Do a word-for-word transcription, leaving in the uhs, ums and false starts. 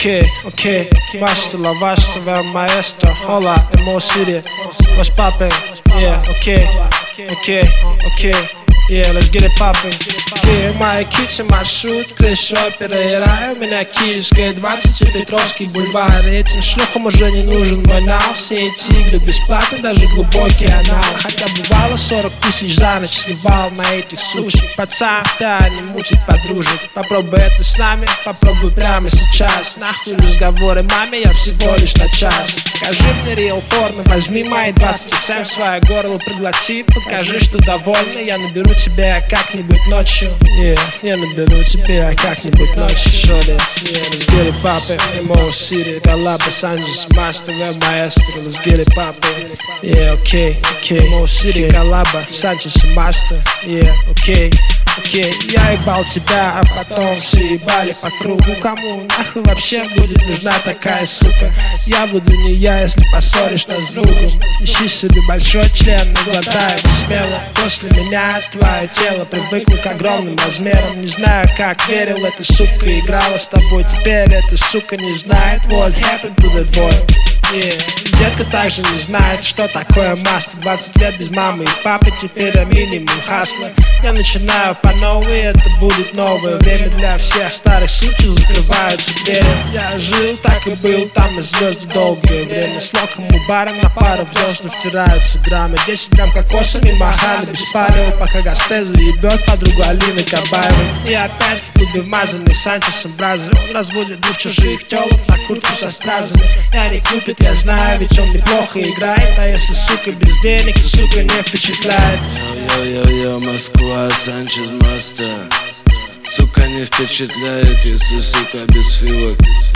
окей, окей. Ваша ваша маэстро, hola, Emo City. What's poppin'? Yeah, окей, окей, окей. Yeah, let's get it poppin'. Okay, моя кича маршрут, крыша опера и рай. У меня Киевская двадцать и Петровский бульвар. Этим шлюхам уже не нужен мой нал. Все эти игры бесплатны, даже глубокий анал. Хотя бывало сорок тысяч за ночь сливал на этих сучек. Пацан, да, не мучить подружек. Попробуй это с нами, попробуй прямо сейчас. Нахуй разговоры маме, я всего лишь на час. Покажи мне реал порно, возьми мои двадцать семь в свое горло пригласи. Покажи, что довольна, я наберу тебя как-нибудь ночью. Yeah, я наберу тебя как-нибудь ночью. Шоли, yeah, let's get it poppin'. Emo City, Коллаба, Санджес, Мастер, Маэстро, let's get it poppin'. Yeah, окей, окей. Emo City, Коллаба, Санджес, Мастер, yeah, окей. Окей, okay, я ебал тебя, а потом все ебали по кругу. Кому нахуй вообще будет нужна такая сука? Я буду не я, если поссоришь нас с другом. Ищи себе большой член, но глотай его смело. После меня твое тело привыкло к огромным размерам. Не знаю, как верил, эта сука играла с тобой. Теперь эта сука не знает what happened to that boy. Yeah. Детка также не знает, что такое масло. Двадцать лет без мамы и папы, теперь я минимум хасла. Я начинаю по новой, это будет новое время для всех старых сучек, закрываются двери. Я жил, так и был, там и звезды долгое время. С локом у бара на пару звезды втираются граммы. Десять грамм кокосами махали без палева, пока Гастеза ебет подругу Алины Кабаевой. И опять в клубе вмазанный Санчесом Бразы. Он разводит двух чужих телок на куртку со стразами. И они купят, я знаю, ведь он неплохо играет. А если сука без денег, то сука не впечатляет. Йо-йо-йо, Москва, Санчес Мастер. Сука не впечатляет, если сука без фивок.